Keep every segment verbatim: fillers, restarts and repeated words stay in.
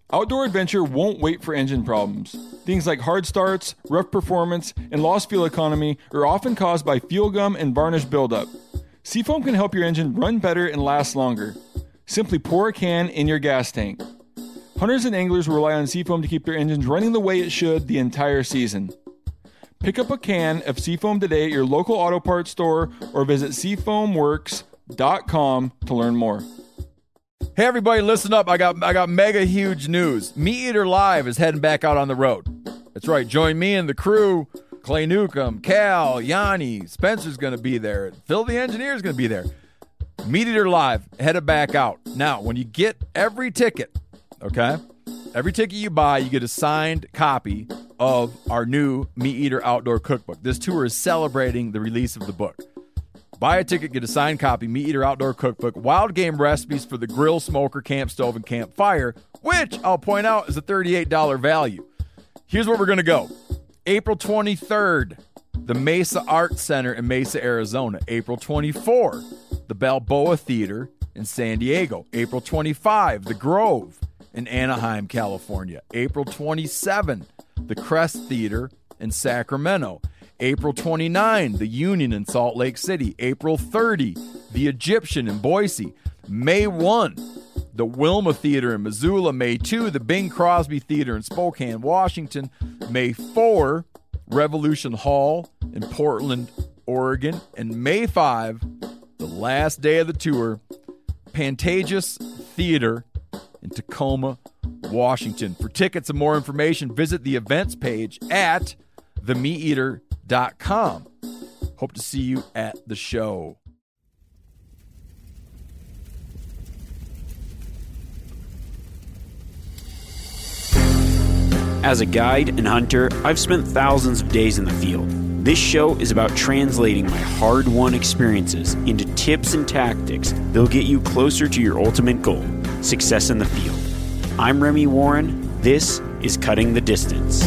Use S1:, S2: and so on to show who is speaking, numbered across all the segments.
S1: Outdoor adventure won't wait for engine problems. Things like hard starts, rough performance, and lost fuel economy are often caused by fuel gum and varnish buildup. Seafoam can help your engine run better and last longer. Simply pour a can in your gas tank. Hunters and anglers rely on Seafoam to keep their engines running the way it should the entire season. Pick up a can of Seafoam today at your local auto parts store or visit seafoam works dot com to learn more.
S2: Hey everybody, listen up. I got I got mega huge news. Meat Eater Live is heading back out on the road. That's right. Join me and the crew. Clay Newcomb, Cal, Yanni, Spencer's going to be there. Phil the Engineer's going to be there. Meat Eater Live headed back out. Now, when you get every ticket, okay, every ticket you buy, you get a signed copy of our new Meat Eater Outdoor Cookbook. This tour is celebrating the release of the book. Buy a ticket, get a signed copy, Meat Eater Outdoor Cookbook, wild game recipes for the grill, smoker, camp stove, and campfire, which I'll point out is a thirty-eight dollars value. Here's where we're going to go. April twenty-third, the Mesa Arts Center in Mesa, Arizona. April twenty-fourth, the Balboa Theater in San Diego. April twenty-fifth, the Grove in Anaheim, California. April twenty-seventh, the Crest Theater in Sacramento. April twenty-ninth, the Union in Salt Lake City. April thirtieth, the Egyptian in Boise. May first, the Wilma Theater in Missoula. May second, the Bing Crosby Theater in Spokane, Washington. May fourth, Revolution Hall in Portland, Oregon. And May fifth, the last day of the tour, Pantages Theater in Tacoma, Washington. For tickets and more information, visit the events page at the meat eater dot com. Hope to see you at the show.
S3: As a guide and hunter, I've spent thousands of days in the field. This show is about translating my hard-won experiences into tips and tactics that'll get you closer to your ultimate goal, success in the field. I'm Remy Warren. This is Cutting the Distance.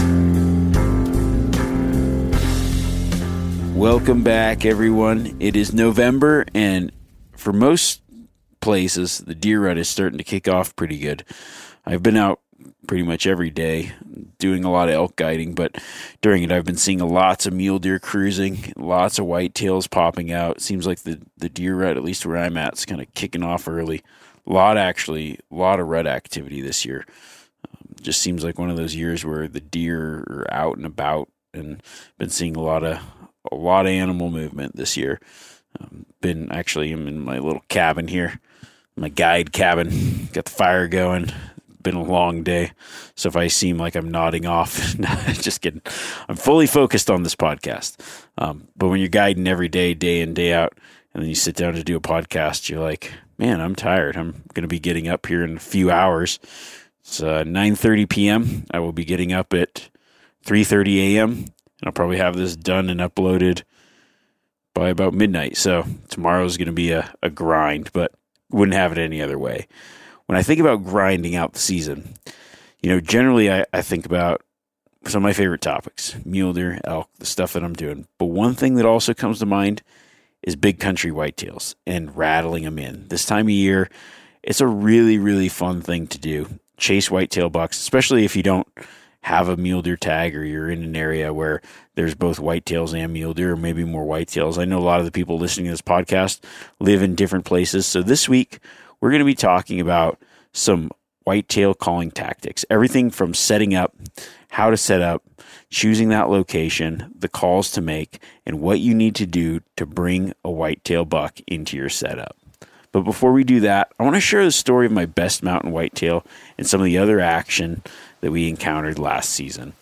S3: Welcome back, everyone. It is November, and for most places, the deer rut is starting to kick off pretty good. I've been out pretty much every day doing a lot of elk guiding, but during it I've been seeing lots of mule deer cruising, lots of whitetails popping out. It seems like the, the deer rut, at least where I'm at, is kind of kicking off early. A lot, actually, a lot of rut activity this year. Um, just seems like one of those years where the deer are out and about, and been seeing a lot of a lot of animal movement this year. Um, been actually, I'm in my little cabin here, my guide cabin, got the fire going. Been a long day, so if I seem like I'm nodding off, just kidding. I'm fully focused on this podcast. Um, but when you're guiding every day, day in, day out, and then you sit down to do a podcast, you're like, man, I'm tired. I'm going to be getting up here in a few hours. It's uh, nine thirty p.m. I will be getting up at three thirty a.m., and I'll probably have this done and uploaded by about midnight. So tomorrow's going to be a, a grind, but wouldn't have it any other way. When I think about grinding out the season, you know, generally I, I think about some of my favorite topics, mule deer, elk, the stuff that I'm doing. But one thing that also comes to mind is big country whitetails and rattling them in. This time of year, it's a really, really fun thing to do. Chase whitetail bucks, especially if you don't have a mule deer tag or you're in an area where there's both whitetails and mule deer, or maybe more whitetails. I know a lot of the people listening to this podcast live in different places. So this week, we're going to be talking about some whitetail calling tactics, everything from setting up, how to set up, choosing that location, the calls to make, and what you need to do to bring a whitetail buck into your setup. But before we do that, I want to share the story of my best mountain whitetail and some of the other action that we encountered last season.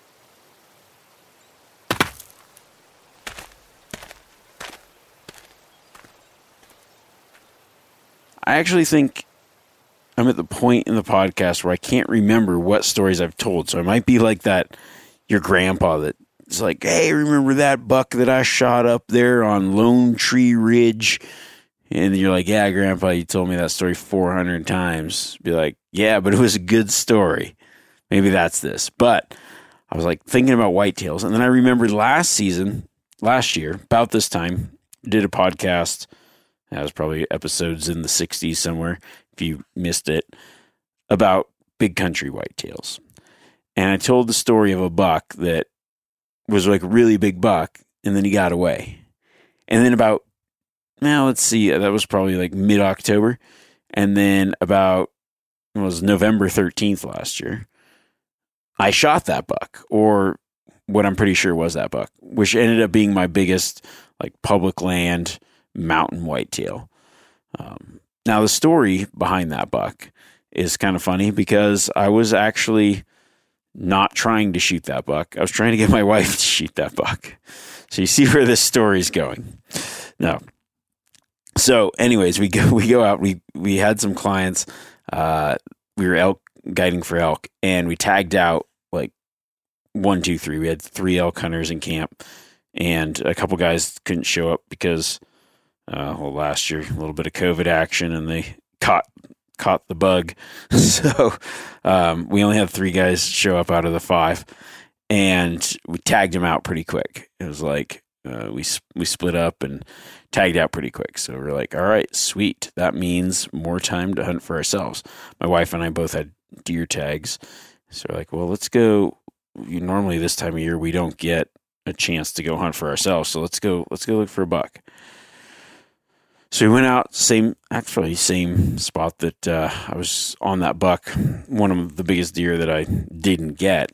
S3: I actually think I'm at the point in the podcast where I can't remember what stories I've told. So I might be like that, your grandpa that's like, hey, remember that buck that I shot up there on Lone Tree Ridge? And you're like, yeah, Grandpa, you told me that story four hundred times. Be like, yeah, but it was a good story. Maybe that's this. But I was like thinking about whitetails. And then I remembered last season, last year, about this time, did a podcast. That was probably episodes in the sixties somewhere, if you missed it, about big country whitetails. And I told the story of a buck that was like a really big buck, and then he got away. And then about, now let's see, that was probably like mid-October. And then about, it was November thirteenth last year, I shot that buck, or what I'm pretty sure was that buck, which ended up being my biggest like public land mountain whitetail. Um, now the story behind that buck is kind of funny because I was actually not trying to shoot that buck. I was trying to get my wife to shoot that buck. So you see where this story is going. No. So anyways, we go, we go out, we, we had some clients, uh, we were elk guiding for elk, and we tagged out like one, two, three. We had three elk hunters in camp, and a couple guys couldn't show up because, uh, well, last year, a little bit of COVID action, and they caught, caught the bug. So, um, we only had three guys show up out of the five, and we tagged them out pretty quick. It was like, uh, we, we split up and tagged out pretty quick. So we're like, all right, sweet. That means more time to hunt for ourselves. My wife and I both had deer tags. So we're like, well, let's go. You, normally this time of year, we don't get a chance to go hunt for ourselves. So let's go, let's go look for a buck. So we went out, same, actually same spot that, uh, I was on that buck, one of the biggest deer that I didn't get.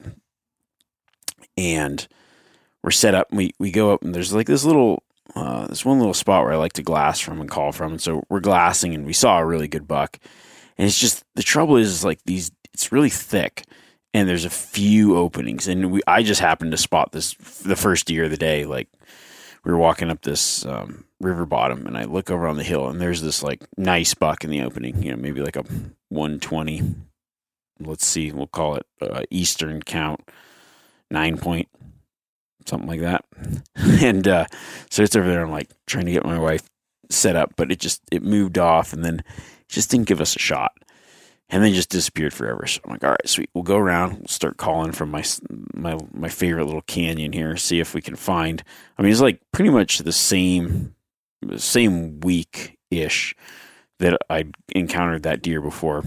S3: And we're set up, and we, we go up, and there's like this little, uh, this one little spot where I like to glass from and call from. And so we're glassing, and we saw a really good buck. And it's just, the trouble is like these, it's really thick, and there's a few openings. And we, I just happened to spot this, the first deer of the day. Like we were walking up this, um, river bottom, and I look over on the hill, and there's this like nice buck in the opening, you know, maybe like a one twenty, let's see, we'll call it uh, Eastern count, nine point, something like that. And, uh, so it's over there. I'm like trying to get my wife set up, but it just, it moved off, and then it just didn't give us a shot, and then just disappeared forever. So I'm like, all right, sweet. We'll go around, we'll start calling from my, my, my favorite little canyon here, see if we can find, I mean, it's like pretty much the same, the same week ish that I encountered that deer before.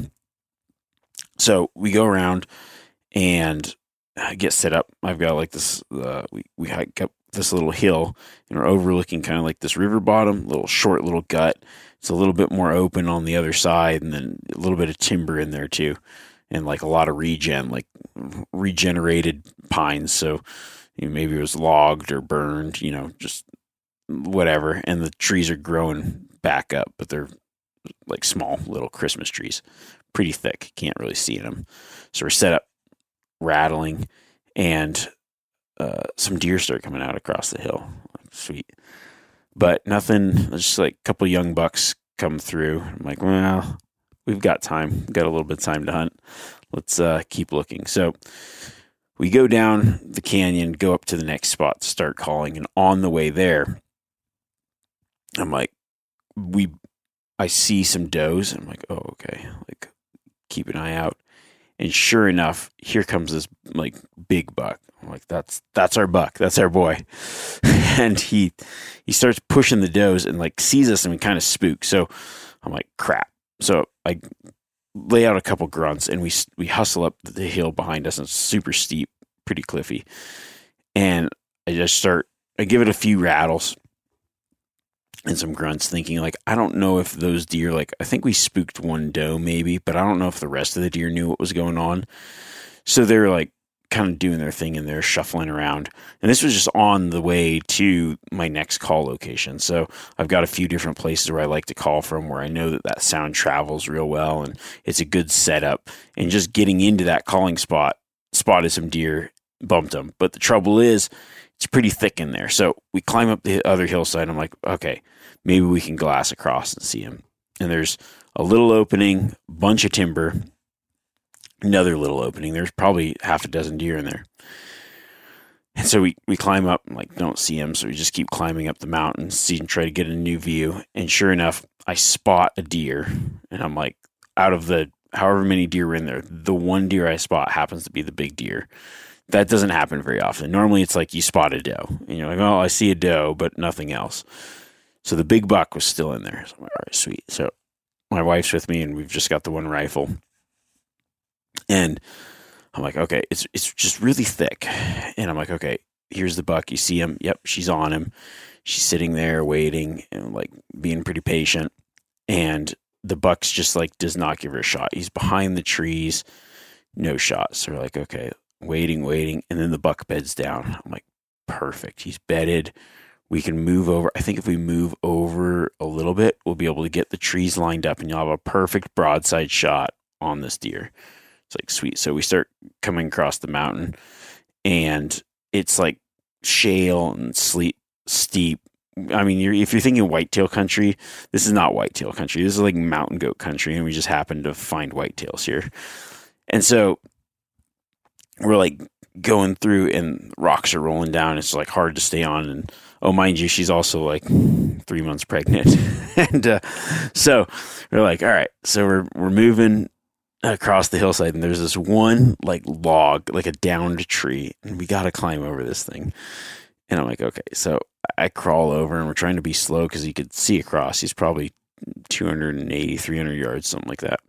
S3: So we go around and I get set up. I've got like this, uh, we, we hike up this little hill, and we're overlooking kind of like this river bottom, little short little gut. It's a little bit more open on the other side, and then a little bit of timber in there too. And like a lot of regen, like regenerated pines. So you know, maybe it was logged or burned, you know, just whatever. And the trees are growing back up, but they're like small little Christmas trees, pretty thick. Can't really see them. So we're set up, rattling, and uh, some deer start coming out across the hill. Like, sweet. But nothing, just like a couple young bucks come through. I'm like, well, we've got time. We've got a little bit of time to hunt. Let's uh, keep looking. So we go down the canyon, go up to the next spot, start calling. And on the way there, I'm like, we, I see some does. And I'm like, oh, okay. Like, keep an eye out. And sure enough, here comes this like big buck. I'm like, that's, that's our buck. That's our boy. And he, he starts pushing the does and like sees us, and we kind of spook. So I'm like, crap. So I lay out a couple grunts, and we, we hustle up the hill behind us, and it's super steep, pretty cliffy. And I just start, I give it a few rattles and some grunts, thinking like, I don't know if those deer, like, I think we spooked one doe maybe, but I don't know if the rest of the deer knew what was going on. So they're like kind of doing their thing, and they're shuffling around. And this was just on the way to my next call location. So I've got a few different places where I like to call from, where I know that that sound travels real well, and it's a good setup. And just getting into that calling spot, spotted some deer, bumped them. But the trouble is, it's pretty thick in there. So we climb up the other hillside. I'm like, okay, maybe we can glass across and see him. And there's a little opening, bunch of timber, another little opening. There's probably half a dozen deer in there. And so we, we climb up and like don't see him. So we just keep climbing up the mountain, see and try to get a new view. And sure enough, I spot a deer, and I'm like, out of the however many deer were in there, the one deer I spot happens to be the big deer. That doesn't happen very often. Normally it's like you spot a doe, and you're like, oh, I see a doe, but nothing else. So the big buck was still in there. So I'm like, all right, sweet. So my wife's with me, and we've just got the one rifle. And I'm like, okay, it's it's just really thick. And I'm like, okay, here's the buck. You see him? Yep, she's on him. She's sitting there waiting and like being pretty patient. And the buck's just like does not give her a shot. He's behind the trees, no shot. So we're like, okay, waiting, waiting. And then the buck beds down. I'm like, perfect. He's bedded. We can move over. I think if we move over a little bit, we'll be able to get the trees lined up and you'll have a perfect broadside shot on this deer. It's like, sweet. So we start coming across the mountain and it's like shale and sleep, steep. I mean, you're, if you're thinking whitetail country, this is not whitetail country. This is like mountain goat country. And we just happen to find whitetails here. And so we're like going through and rocks are rolling down. It's like hard to stay on. And oh, mind you, she's also like three months pregnant. and uh, so we're like, all right, so we're, we're moving across the hillside and there's this one like log, like a downed tree, and we got to climb over this thing. And I'm like, okay, so I crawl over and we're trying to be slow because he could see across. He's probably two eighty, three hundred yards, something like that.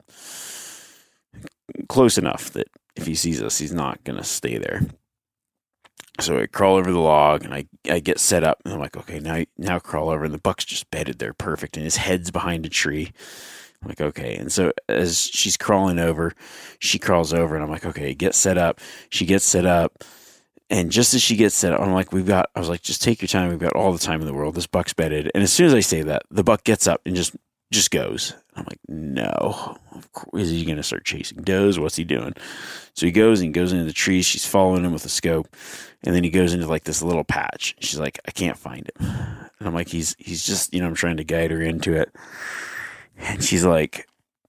S3: Close enough that if he sees us, he's not going to stay there. So I crawl over the log and I, I get set up and I'm like, okay, now, now crawl over, and the buck's just bedded there perfect and his head's behind a tree. I'm like, okay. And so as she's crawling over, she crawls over and I'm like, okay, get set up. She gets set up. And just as she gets set up, I'm like, we've got, I was like, just take your time. We've got all the time in the world. This buck's bedded. And as soon as I say that, the buck gets up and just, just goes. I'm like, no, is he going to start chasing does? What's he doing? So he goes and he goes into the trees. She's following him with a scope. And then he goes into like this little patch. She's like, I can't find him. And I'm like, he's, he's just, you know, I'm trying to guide her into it. And she's like,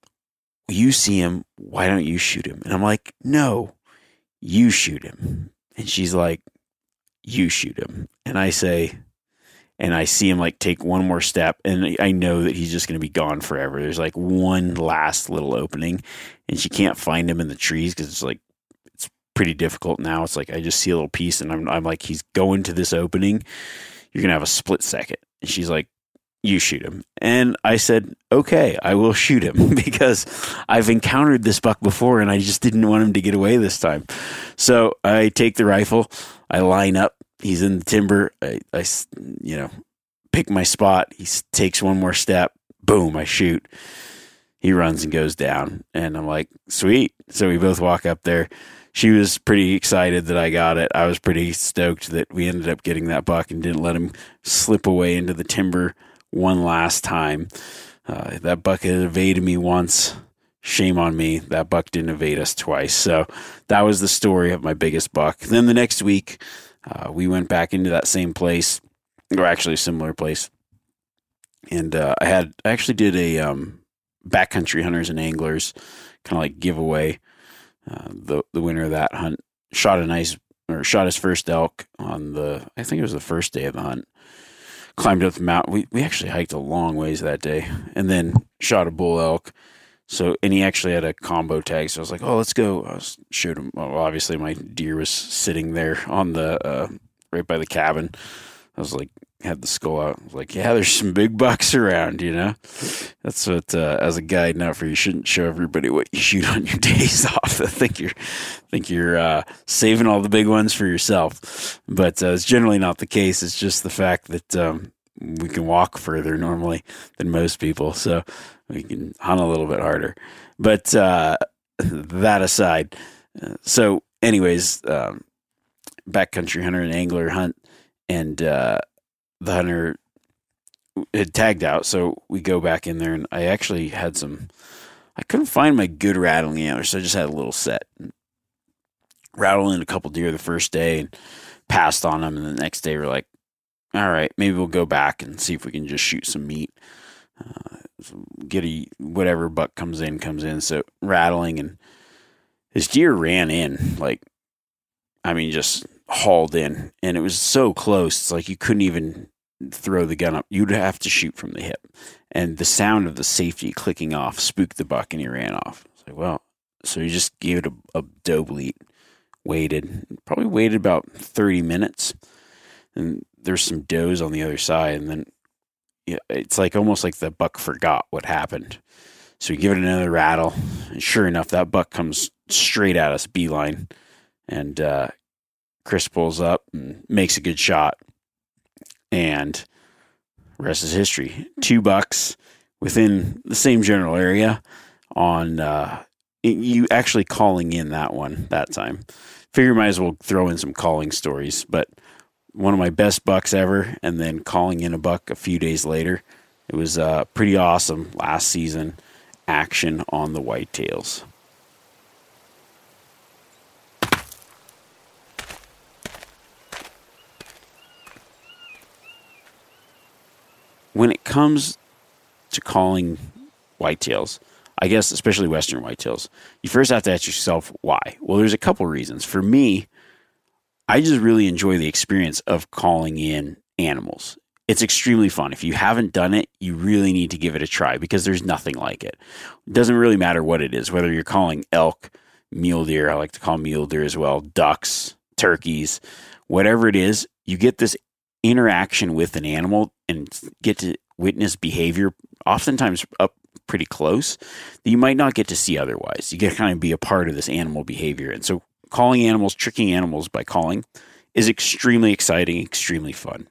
S3: you see him. Why don't you shoot him? And I'm like, no, you shoot him. And she's like, you shoot him. And I say, and I see him like take one more step and I know that he's just going to be gone forever. There's like one last little opening and she can't find him in the trees because it's like, it's pretty difficult now. It's like, I just see a little piece and I'm, I'm like, he's going to this opening. You're going to have a split second. And she's like, you shoot him. And I said, okay, I will shoot him because I've encountered this buck before and I just didn't want him to get away this time. So I take the rifle, I line up, he's in the timber, I, I you know, pick my spot, he takes one more step, boom, I shoot. He runs and goes down and I'm like, sweet. So we both walk up there. She was pretty excited that I got it. I was pretty stoked that we ended up getting that buck and didn't let him slip away into the timber one last time. Uh, that buck had evaded me once. Shame on me. That buck didn't evade us twice. So that was the story of my biggest buck. Then the next week, uh, we went back into that same place, or actually a similar place. And uh, I had I actually did a um, backcountry hunters and anglers kind of like giveaway. Uh, the the winner of that hunt shot a nice or shot his first elk on the I think it was the first day of the hunt. Climbed up the mountain. We we actually hiked a long ways that day, and then shot a bull elk. So, and he actually had a combo tag. So I was like, "Oh, let's go." I was, showed him. Well, obviously, my deer was sitting there on the uh, right by the cabin. I was like, had the skull out. I was like, "Yeah, there's some big bucks around." You know, that's what uh, as a guide now for you shouldn't show everybody what you shoot on your days off. I think you're I think you're uh, saving all the big ones for yourself, but uh, it's generally not the case. It's just the fact that um, we can walk further normally than most people, so we can hunt a little bit harder. But uh, that aside, uh, so anyways, um, backcountry hunter and angler hunt, and uh, the hunter had tagged out, so we go back in there, and I actually had some. I couldn't find my good rattling antlers, so I just had a little set. Rattling a couple deer the first day and passed on them, and the next day we're like, all right, maybe we'll go back and see if we can just shoot some meat. Uh, get a whatever buck comes in comes in. So rattling, and this deer ran in like, I mean, just hauled in, and it was so close. It's like you couldn't even throw the gun up. You'd have to shoot from the hip, and the sound of the safety clicking off spooked the buck, and he ran off. It's like, well, so he just gave it a, a doe bleat, waited, probably waited about thirty minutes, and there's some does on the other side, and then yeah, it's like almost like the buck forgot what happened. So we give it another rattle, and sure enough, that buck comes straight at us, beeline, and uh, Chris pulls up and makes a good shot, and rest is history. Two bucks within the same general area on uh, you actually calling in that one that time. Figure might as well throw in some calling stories, but one of my best bucks ever, and then calling in a buck a few days later. It was uh, pretty awesome last season action on the whitetails. When it comes to calling whitetails, I guess especially western whitetails, you first have to ask yourself why. Well, there's a couple reasons. For me, I just really enjoy the experience of calling in animals. It's extremely fun. If you haven't done it, you really need to give it a try because there's nothing like it. It doesn't really matter what it is, whether you're calling elk, mule deer, I like to call mule deer as well, ducks, turkeys, whatever it is, you get this interaction with an animal and get to witness behavior, oftentimes up pretty close, that you might not get to see otherwise. You get to kind of be a part of this animal behavior. And so calling animals, tricking animals by calling is extremely exciting, extremely fun.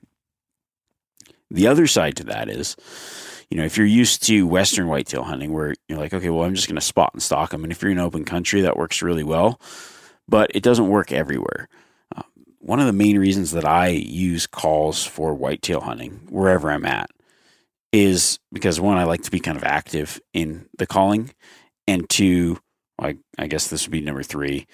S3: The other side to that is, you know, if you're used to western whitetail hunting where you're like, okay, well, I'm just going to spot and stalk them. And if you're in open country, that works really well, but it doesn't work everywhere. Uh, one of the main reasons that I use calls for whitetail hunting, wherever I'm at, is because one, I like to be kind of active in the calling, and two, I, I guess this would be number three,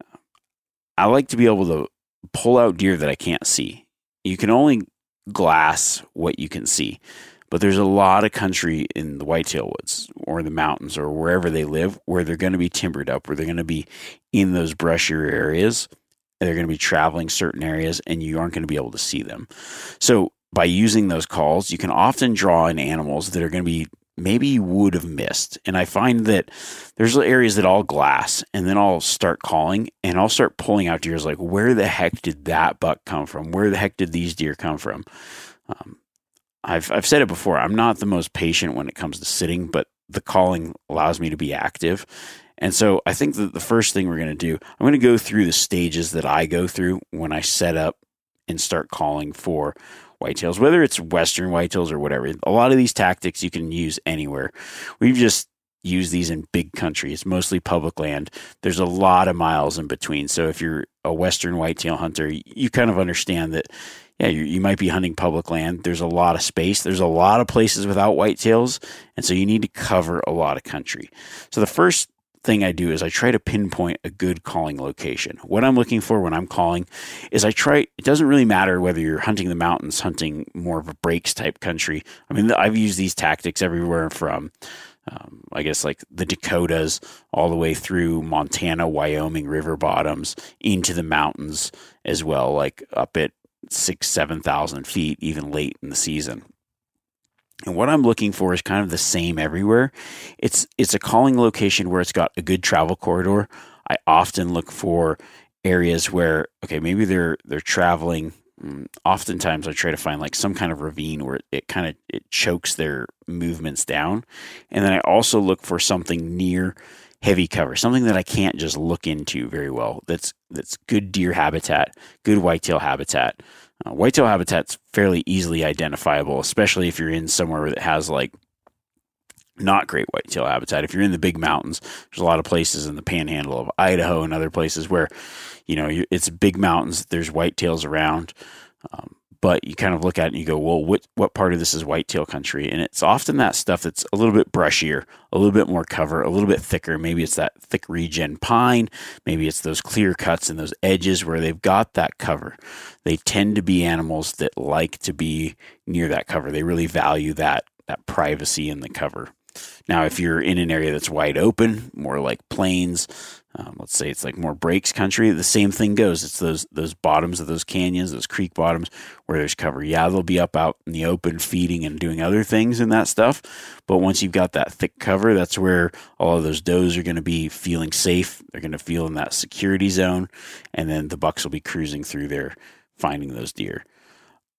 S3: I like to be able to pull out deer that I can't see. You can only glass what you can see, but there's a lot of country in the whitetail woods or the mountains or wherever they live where they're going to be timbered up, where they're going to be in those brushier areas, and they're going to be traveling certain areas, and you aren't going to be able to see them. So by using those calls, you can often draw in animals that are going to be maybe you would have missed. And I find that there's areas that I'll glass and then I'll start calling and I'll start pulling out deers like, where the heck did that buck come from? Where the heck did these deer come from? Um, I've, I've said it before. I'm not the most patient when it comes to sitting, but the calling allows me to be active. And so I think that the first thing we're going to do, I'm going to go through the stages that I go through when I set up and start calling for whitetails, whether it's western whitetails or whatever. A lot of these tactics you can use anywhere. We've just used these in big country. It's mostly public land. There's a lot of miles in between. So if you're a western whitetail hunter, you kind of understand that, yeah, you, you might be hunting public land. There's a lot of space. There's a lot of places without whitetails. And so you need to cover a lot of country. So the first thing I do is I try to pinpoint a good calling location. What I'm looking for when I'm calling is I try, it doesn't really matter whether you're hunting the mountains, hunting more of a breaks type country. I mean, I've used these tactics everywhere from, um, I guess, like the Dakotas all the way through Montana, Wyoming, river bottoms into the mountains as well, like up at six, seven thousand feet, even late in the season. And what I'm looking for is kind of the same everywhere. It's it's a calling location where it's got a good travel corridor. I often look for areas where, okay, maybe they're they're traveling. Oftentimes I try to find like some kind of ravine where it kind of it chokes their movements down. And then I also look for something near heavy cover, something that I can't just look into very well. That's that's good deer habitat, good whitetail habitat. Uh, whitetail habitat's fairly easily identifiable, especially if you're in somewhere that has like not great whitetail habitat. If you're in the big mountains, there's a lot of places in the panhandle of Idaho and other places where, you know, you, it's big mountains, there's whitetails around, um, but you kind of look at it and you go, well, what what part of this is whitetail country? And it's often that stuff that's a little bit brushier, a little bit more cover, a little bit thicker. Maybe it's that thick regen pine. Maybe it's those clear cuts and those edges where they've got that cover. They tend to be animals that like to be near that cover. They really value that that privacy in the cover. Now, if you're in an area that's wide open, more like plains, um, let's say it's like more breaks country, the same thing goes. It's those those bottoms of those canyons, those creek bottoms where there's cover. Yeah, they'll be up out in the open feeding and doing other things and that stuff. But once you've got that thick cover, that's where all of those does are going to be feeling safe. They're going to feel in that security zone. And then the bucks will be cruising through there, finding those deer.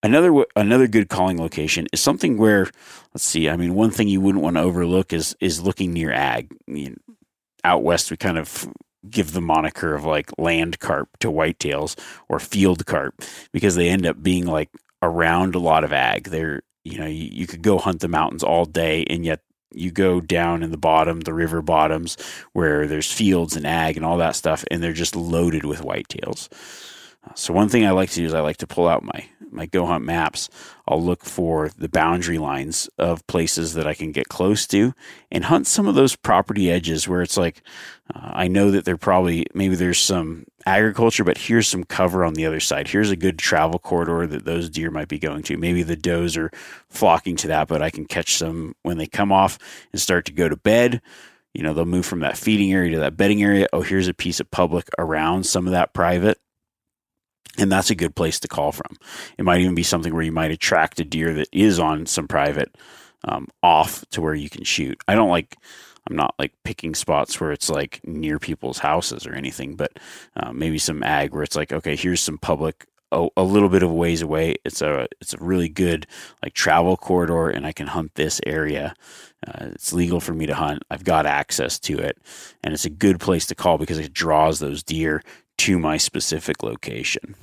S3: Another another good calling location is something where, let's see, I mean, one thing you wouldn't want to overlook is is looking near ag. I mean, out west, we kind of give the moniker of like land carp to whitetails or field carp because they end up being like around a lot of ag. They're, you know, you, you could go hunt the mountains all day, and yet you go down in the bottom, the river bottoms, where there's fields and ag and all that stuff, and they're just loaded with whitetails. So one thing I like to do is I like to pull out my, my Go Hunt maps. I'll look for the boundary lines of places that I can get close to and hunt some of those property edges where it's like, uh, I know that they're probably, maybe there's some agriculture, but here's some cover on the other side. Here's a good travel corridor that those deer might be going to. Maybe the does are flocking to that, but I can catch them when they come off and start to go to bed. You know, they'll move from that feeding area to that bedding area. Oh, here's a piece of public around some of that private. And that's a good place to call from. It might even be something where you might attract a deer that is on some private um, off to where you can shoot. I don't like, I'm not like picking spots where it's like near people's houses or anything, but uh, maybe some ag where it's like, okay, here's some public a, a little bit of ways away. It's a, it's a really good like travel corridor, and I can hunt this area. Uh, it's legal for me to hunt. I've got access to it, and it's a good place to call because it draws those deer to my specific location.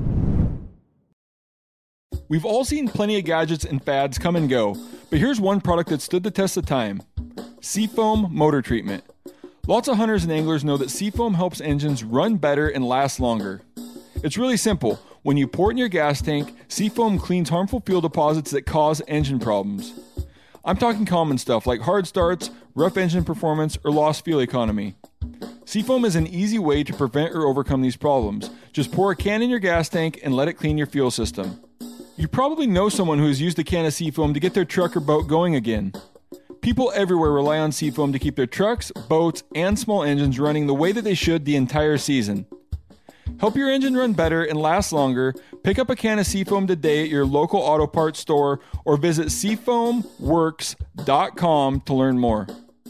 S1: We've all seen plenty of gadgets and fads come and go, but here's one product that stood the test of time. Seafoam Motor Treatment. Lots of hunters and anglers know that Seafoam helps engines run better and last longer. It's really simple. When you pour it in your gas tank, Seafoam cleans harmful fuel deposits that cause engine problems. I'm talking common stuff like hard starts, rough engine performance, or lost fuel economy. Seafoam is an easy way to prevent or overcome these problems. Just pour a can in your gas tank and let it clean your fuel system. You probably know someone who has used a can of Seafoam to get their truck or boat going again. People everywhere rely on Seafoam to keep their trucks, boats, and small engines running the way that they should the entire season. Help your engine run better and last longer. Pick up a can of Seafoam today at your local auto parts store or visit seafoam works dot com to learn more.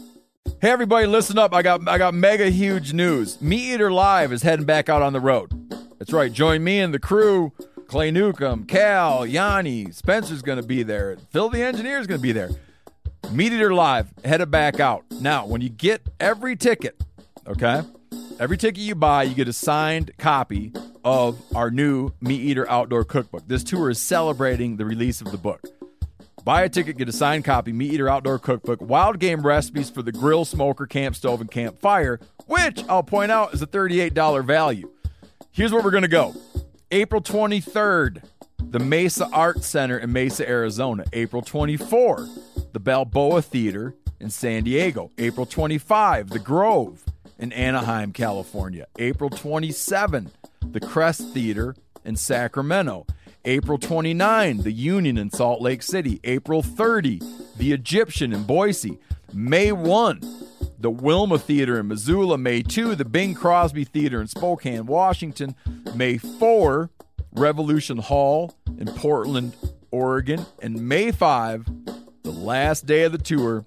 S2: Hey everybody, listen up. I got I got mega huge news. Meat Eater Live is heading back out on the road. That's right. Join me and the crew. Clay Newcomb, Cal, Yanni, Spencer's going to be there. Phil the engineer's going to be there. Meat Eater Live headed back out. Now, when you get every ticket, okay, every ticket you buy, you get a signed copy of our new Meat Eater Outdoor Cookbook. This tour is celebrating the release of the book. Buy a ticket, get a signed copy, Meat Eater Outdoor Cookbook, wild game recipes for the grill, smoker, camp stove, and campfire, which I'll point out is a thirty-eight dollars value. Here's where we're going to go. April twenty-third, the Mesa Arts Center in Mesa, Arizona. April twenty-fourth, the Balboa Theater in San Diego. April twenty-fifth, the Grove in Anaheim, California. April twenty-seventh, the Crest Theater in Sacramento. April twenty-ninth, the Union in Salt Lake City. April thirtieth, the Egyptian in Boise. May first, the Wilma Theater in Missoula. May second, the Bing Crosby Theater in Spokane, Washington. May fourth, Revolution Hall in Portland, Oregon. And May fifth, the last day of the tour,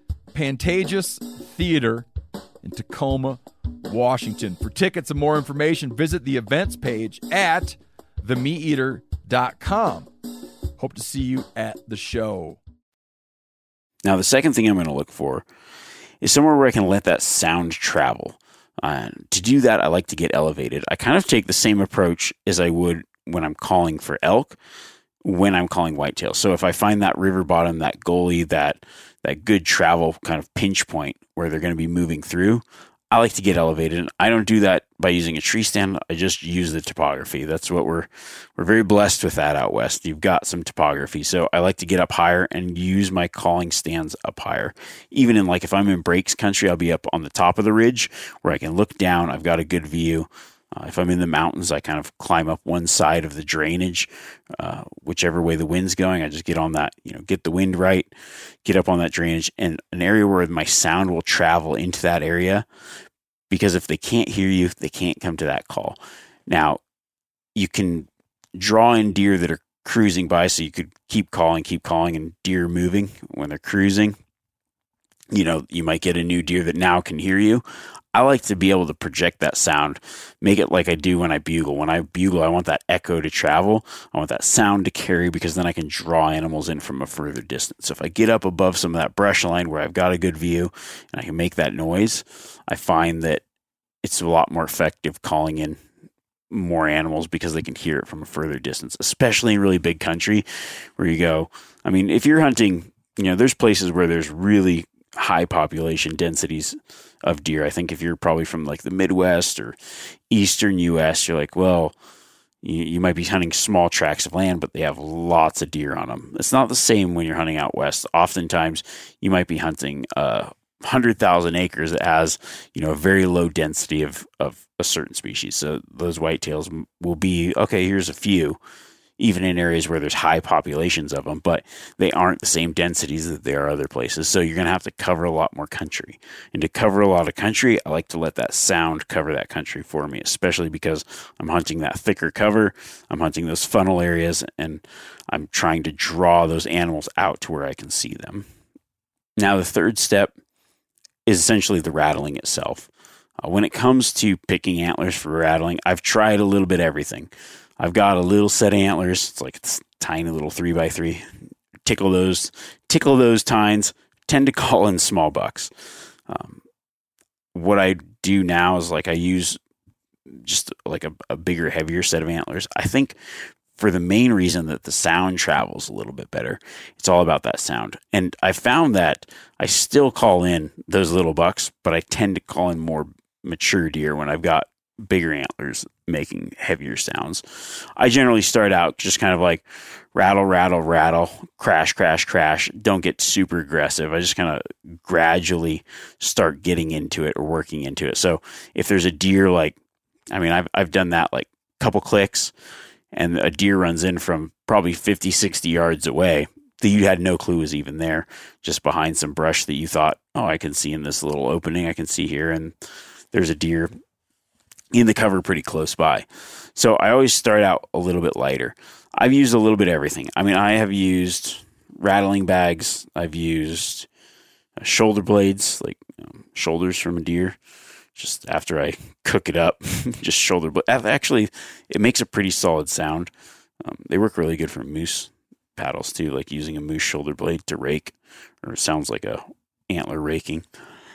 S2: Pantages Theater in Tacoma, Washington. For tickets and more information, visit the events page at the meat eater dot com. Hope to see you at the show.
S3: Now, the second thing I'm going to look for is somewhere where I can let that sound travel. Uh, to do that, I like to get elevated. I kind of take the same approach as I would when I'm calling for elk, when I'm calling whitetail. So if I find that river bottom, that gully, that that good travel kind of pinch point where they're going to be moving through, I like to get elevated. I don't do that by using a tree stand. I just use the topography. That's what we're we're very blessed with that out west. You've got some topography. So I like to get up higher and use my calling stands up higher. Even in like if I'm in breaks country, I'll be up on the top of the ridge where I can look down. I've got a good view. Uh, if I'm in the mountains, I kind of climb up one side of the drainage, uh, whichever way the wind's going. I just get on that, you know, get the wind right, get up on that drainage, and an area where my sound will travel into that area. Because if they can't hear you, they can't come to that call. Now, you can draw in deer that are cruising by, so you could keep calling, keep calling, and deer moving when they're cruising. you know, you might get a new deer that now can hear you. I like to be able to project that sound, make it like I do when I bugle. When I bugle, I want that echo to travel. I want that sound to carry, because then I can draw animals in from a further distance. So if I get up above some of that brush line where I've got a good view and I can make that noise, I find that it's a lot more effective calling in more animals because they can hear it from a further distance, especially in really big country where you go. I mean, if you're hunting, you know, there's places where there's really high population densities of deer. I think if you're probably from like the Midwest or Eastern U S, you're like, well, you, you might be hunting small tracts of land, but they have lots of deer on them. It's not the same when you're hunting out west. Oftentimes you might be hunting uh, one hundred thousand acres that has, you know, a very low density of, of a certain species. So those whitetails will be, okay, here's a few, even in areas where there's high populations of them, but they aren't the same densities that there are other places. So you're going to have to cover a lot more country. And to cover a lot of country, I like to let that sound cover that country for me, especially because I'm hunting that thicker cover. I'm hunting those funnel areas, and I'm trying to draw those animals out to where I can see them. Now, the third step is essentially the rattling itself. Uh, when it comes to picking antlers for rattling, I've tried a little bit of everything. I've got a little set of antlers. It's like it's tiny little three by three. Tickle those, tickle those tines. Tend to call in small bucks. Um, what I do now is like I use just like a, a bigger, heavier set of antlers. I think for the main reason that the sound travels a little bit better. It's all about that sound. And I found that I still call in those little bucks, but I tend to call in more mature deer when I've got bigger antlers making heavier sounds. I generally start out just kind of like rattle, rattle, rattle, crash, crash, crash. Don't get super aggressive. I just kind of gradually start getting into it or working into it. So if there's a deer, like, I mean, I've, I've done that like a couple clicks and a deer runs in from probably fifty, sixty yards away that you had no clue was even there, just behind some brush that you thought, oh, I can see in this little opening, I can see here. And there's a deer in the cover pretty close by. So I always start out a little bit lighter. I've used a little bit of everything. I mean, I have used rattling bags. I've used shoulder blades, like you know, shoulders from a deer, just after I cook it up, just shoulder blade. Actually, it makes a pretty solid sound. Um, they work really good for moose paddles too, like using a moose shoulder blade to rake, or it sounds like a antler raking.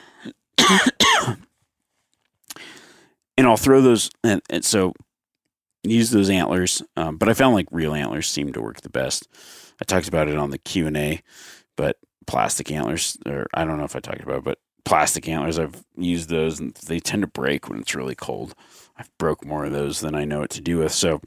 S3: And I'll throw those, and, and so use those antlers. Um, but I found like real antlers seem to work the best. I talked about it on the Q and A, but plastic antlers, or I don't know if I talked about it, but plastic antlers, I've used those, and they tend to break when it's really cold. I've broke more of those than I know what to do with. So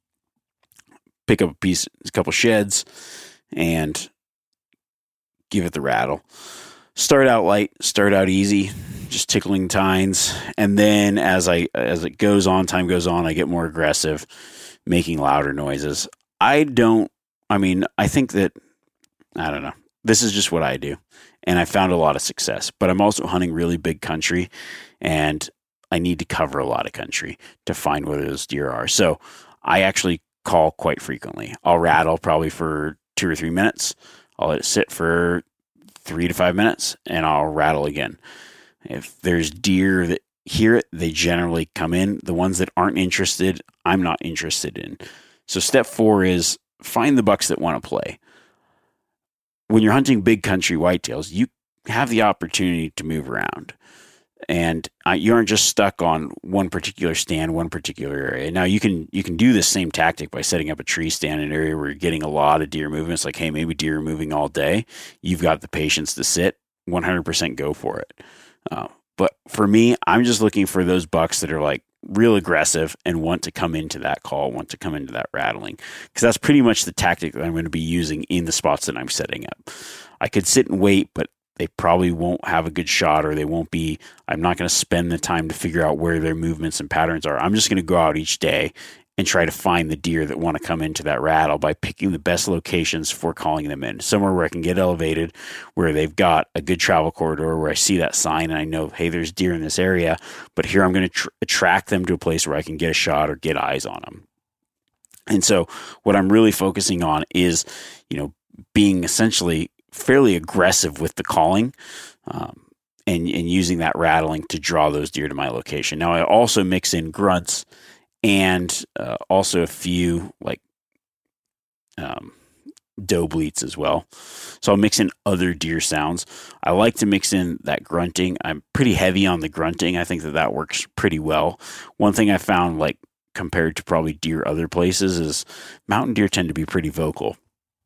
S3: pick up a piece, a couple sheds, and give it the rattle. Start out light, start out easy, just tickling tines, and then as I as it goes on, time goes on, I get more aggressive, making louder noises. I don't, I mean, I think that, I don't know, this is just what I do, and I found a lot of success, but I'm also hunting really big country, and I need to cover a lot of country to find where those deer are. So I actually call quite frequently. I'll rattle probably for two or three minutes. I'll let it sit for three to five minutes, and I'll rattle again. If there's deer that hear it, they generally come in. The ones that aren't interested, I'm not interested in. So step four is find the bucks that want to play. When you're hunting big country whitetails, you have the opportunity to move around. And uh, you aren't just stuck on one particular stand, one particular area. Now, you can you can do this same tactic by setting up a tree stand in an area where you're getting a lot of deer movement. It's like, hey, maybe deer are moving all day. You've got the patience to sit, one hundred percent go for it. Uh, but for me, I'm just looking for those bucks that are like real aggressive and want to come into that call, want to come into that rattling. Because that's pretty much the tactic that I'm going to be using in the spots that I'm setting up. I could sit and wait, but they probably won't have a good shot, or they won't be, I'm not going to spend the time to figure out where their movements and patterns are. I'm just going to go out each day and try to find the deer that want to come into that rattle by picking the best locations for calling them in. Somewhere where I can get elevated, where they've got a good travel corridor, where I see that sign and I know, hey, there's deer in this area, but here I'm going to tr- attract them to a place where I can get a shot or get eyes on them. And so what I'm really focusing on is, you know, being essentially fairly aggressive with the calling, um, and, and using that rattling to draw those deer to my location. Now, I also mix in grunts and uh, also a few like um, doe bleats as well. So I'll mix in other deer sounds. I like to mix in that grunting. I'm pretty heavy on the grunting. I think that that works pretty well. One thing I found, like compared to probably deer other places, is mountain deer tend to be pretty vocal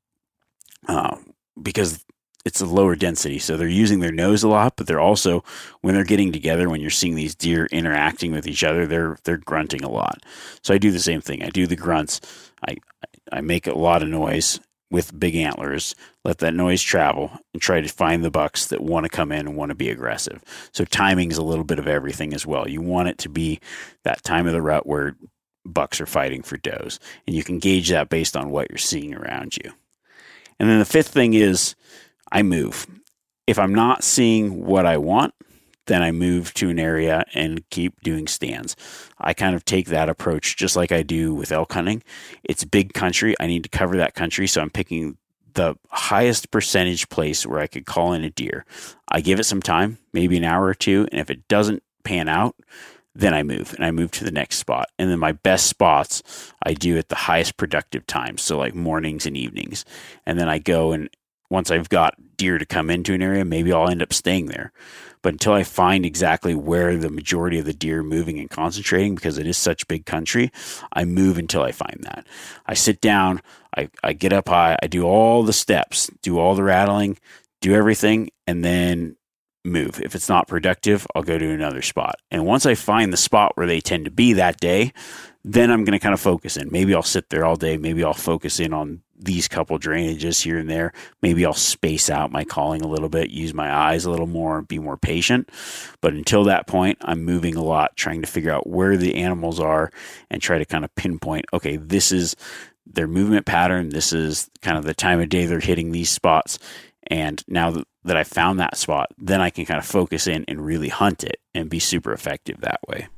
S3: uh, because it's a lower density. So they're using their nose a lot, but they're also, when they're getting together, when you're seeing these deer interacting with each other, they're they're grunting a lot. So I do the same thing. I do the grunts. I I make a lot of noise with big antlers, let that noise travel, and try to find the bucks that want to come in and want to be aggressive. So timing is a little bit of everything as well. You want it to be that time of the rut where bucks are fighting for does, and you can gauge that based on what you're seeing around you. And then the fifth thing is I move. If I'm not seeing what I want, then I move to an area and keep doing stands. I kind of take that approach just like I do with elk hunting. It's big country. I need to cover that country, so I'm picking the highest percentage place where I could call in a deer. I give it some time, maybe an hour or two, and if it doesn't pan out, then I move, and I move to the next spot. And then my best spots I do at the highest productive times, so like mornings and evenings. And then I go, and once I've got deer to come into an area, maybe I'll end up staying there. But until I find exactly where the majority of the deer are moving and concentrating, because it is such big country, I move until I find that. I sit down, I, I get up high, I do all the steps, do all the rattling, do everything, and then move. If it's not productive, I'll go to another spot. And once I find the spot where they tend to be that day, then I'm going to kind of focus in. Maybe I'll sit there all day. Maybe I'll focus in on these couple drainages here and there. Maybe I'll space out my calling a little bit, use my eyes a little more, be more patient. But until that point, I'm moving a lot, trying to figure out where the animals are and try to kind of pinpoint, okay, this is their movement pattern. This is kind of the time of day they're hitting these spots. And now that I found that spot, then I can kind of focus in and really hunt it and be super effective that way.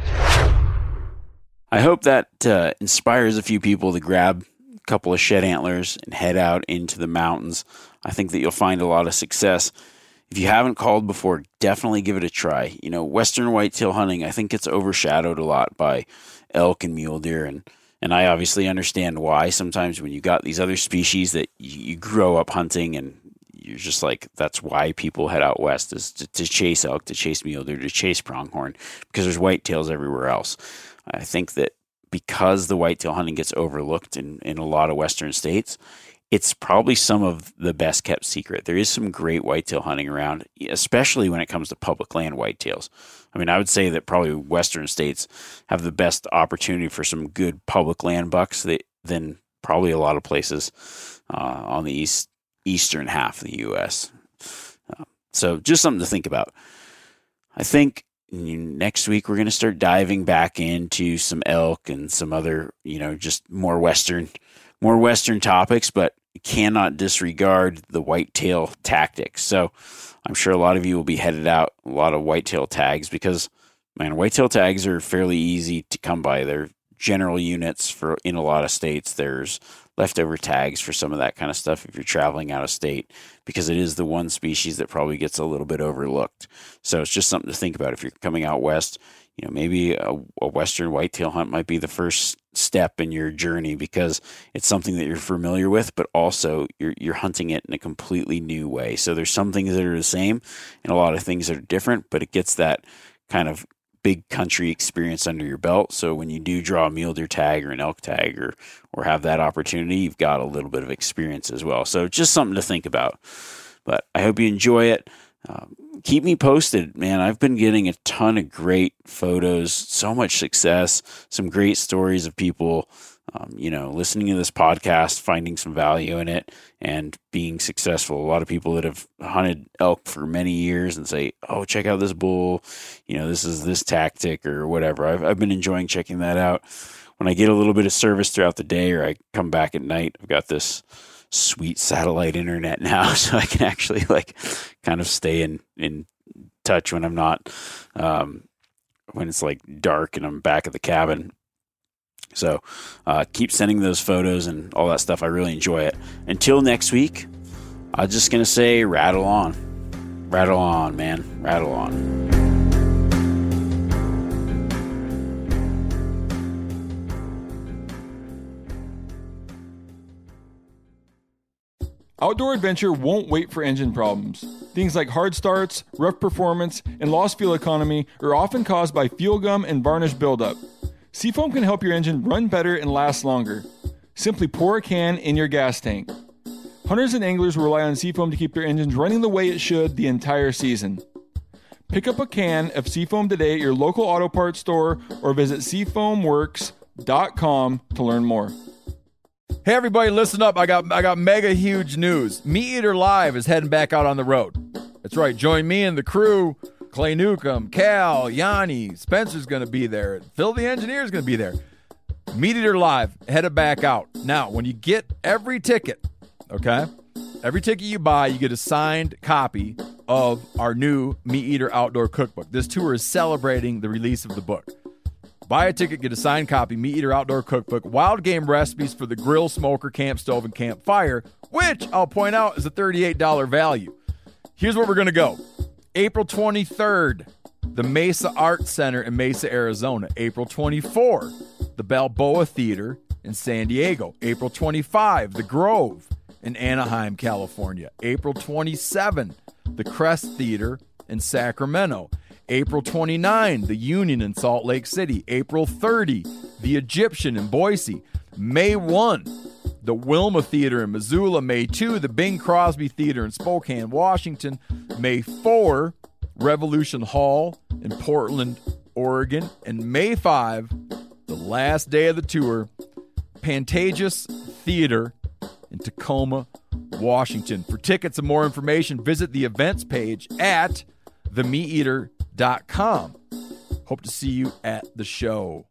S3: I hope that uh, inspires a few people to grab a couple of shed antlers and head out into the mountains. I think that you'll find a lot of success. If you haven't called before, definitely give it a try. You know, Western whitetail hunting, I think it's overshadowed a lot by elk and mule deer, and and I obviously understand why. Sometimes when you got these other species that you, you grow up hunting, and you're just like, that's why people head out west, is to, to chase elk, to chase mule deer, to chase pronghorn, because there's whitetails everywhere else. I think that because the whitetail hunting gets overlooked in, in a lot of Western states, it's probably some of the best kept secret. There is some great whitetail hunting around, especially when it comes to public land whitetails. I mean, I would say that probably Western states have the best opportunity for some good public land bucks that, than probably a lot of places uh, on the east eastern half of the U S. Uh, so just something to think about. I think next week we're going to start diving back into some elk and some other, you know, just more Western, more Western topics, but cannot disregard the whitetail tactics. So I'm sure a lot of you will be headed out a lot of whitetail tags because, man, whitetail tags are fairly easy to come by. They're general units for in a lot of states. There's leftover tags for some of that kind of stuff if you're traveling out of state, because it is the one species that probably gets a little bit overlooked. So it's just something to think about. If you're coming out west, you know, maybe a, a Western whitetail hunt might be the first step in your journey, because it's something that you're familiar with, but also you're you're hunting it in a completely new way. So there's some things that are the same and a lot of things that are different, but it gets that kind of big country experience under your belt. So when you do draw a mule deer tag or an elk tag or or have that opportunity, you've got a little bit of experience as well. So just something to think about. But I hope you enjoy it. Um, keep me posted, man. I've been getting a ton of great photos, so much success, some great stories of people, um, you know, listening to this podcast, finding some value in it and being successful. A lot of people that have hunted elk for many years and say, oh, check out this bull, you know, this is this tactic or whatever. I've, I've been enjoying checking that out. When I get a little bit of service throughout the day or I come back at night, I've got this sweet satellite internet now, so I can actually like kind of stay in, in touch when I'm not, um, when it's like dark and I'm back at the cabin. So uh, keep sending those photos and all that stuff. I really enjoy it. Until next week, I'm just going to say rattle on. Rattle on, man. Rattle on.
S1: Outdoor adventure won't wait for engine problems. Things like hard starts, rough performance, and lost fuel economy are often caused by fuel gum and varnish buildup. Seafoam can help your engine run better and last longer. Simply pour a can in your gas tank. Hunters and anglers rely on Seafoam to keep their engines running the way it should the entire season. Pick up a can of Seafoam today at your local auto parts store or visit seafoam works dot com to learn more.
S2: Hey everybody, listen up. I got I got mega huge news. Meat Eater Live is heading back out on the road. That's right. Join me and the crew. Clay Newcomb, Cal, Yanni, Spencer's going to be there. Phil the engineer is going to be there. Meat Eater Live headed back out. Now, when you get every ticket, okay, every ticket you buy, you get a signed copy of our new Meat Eater Outdoor Cookbook. This tour is celebrating the release of the book. Buy a ticket, get a signed copy, Meat Eater Outdoor Cookbook, wild game recipes for the grill, smoker, camp stove, and campfire, which I'll point out is a thirty-eight dollars value. Here's where we're going to go. April twenty-third, the Mesa Arts Center in Mesa, Arizona. April twenty-fourth, the Balboa Theater in San Diego. April twenty-fifth, the Grove in Anaheim, California. April twenty-seventh, the Crest Theater in Sacramento. April twenty-ninth, the Union in Salt Lake City. April thirtieth, the Egyptian in Boise. May first, the Wilma Theater in Missoula. May second, the Bing Crosby Theater in Spokane, Washington. May fourth, Revolution Hall in Portland, Oregon. And May fifth, the last day of the tour, Pantages Theater in Tacoma, Washington. For tickets and more information, visit the events page at the meat eater dot com. Hope to see you at the show.